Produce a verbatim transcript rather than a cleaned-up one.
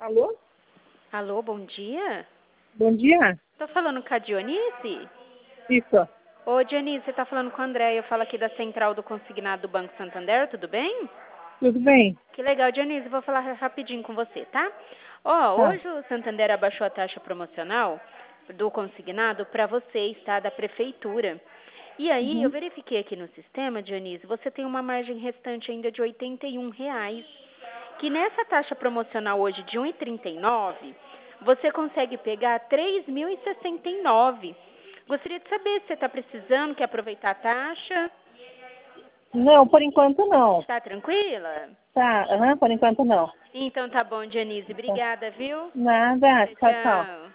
Alô? Alô, bom dia. Bom dia. Tô falando com a Dionísio? Isso. Ô, Dionísio, você tá falando com a André. Eu falo aqui da Central do Consignado do Banco Santander, tudo bem? Tudo bem? Que legal, Dionísio. Vou falar rapidinho com você, tá? Ó, Tá. hoje o Santander abaixou a taxa promocional do consignado para vocês, tá? Da prefeitura. E aí, eu Uhum. verifiquei aqui no sistema, Dionísio, você tem uma margem restante ainda de oitenta e um reais. Que nessa taxa promocional hoje de um e trinta e nove, você consegue pegar três mil e sessenta e nove. Gostaria de saber se você está precisando, quer aproveitar a taxa. Não, por enquanto não. Tá tranquila? Tá, aham, por enquanto não. Então tá bom, Dionísio. Tá. Obrigada, viu? Nada, Tchau, tchau, tchau. tchau.